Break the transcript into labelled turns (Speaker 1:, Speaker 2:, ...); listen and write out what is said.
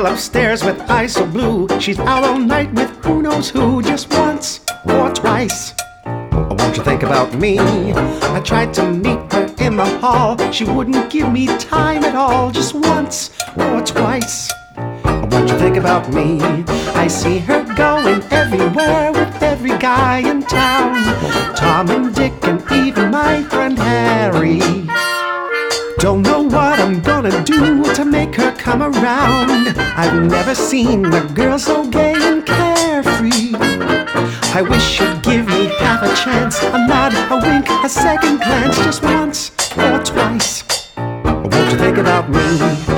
Speaker 1: girl upstairs with eyes so blue. She's out all night with who knows who, just once or twice. Won't you think about me? I tried to meet her in the hall. She wouldn't give me time at all, just once or twice. Won't you think about me? I see her going everywhere with every guy in town, Tom and Dick and even my friend Harry. Don't know what I'm gonna do to make her come around. I've never seen a girl so gay and carefree. I wish you'd give me half a chance, a nod, a wink, a second glance, just once or twice. Won't you think about me?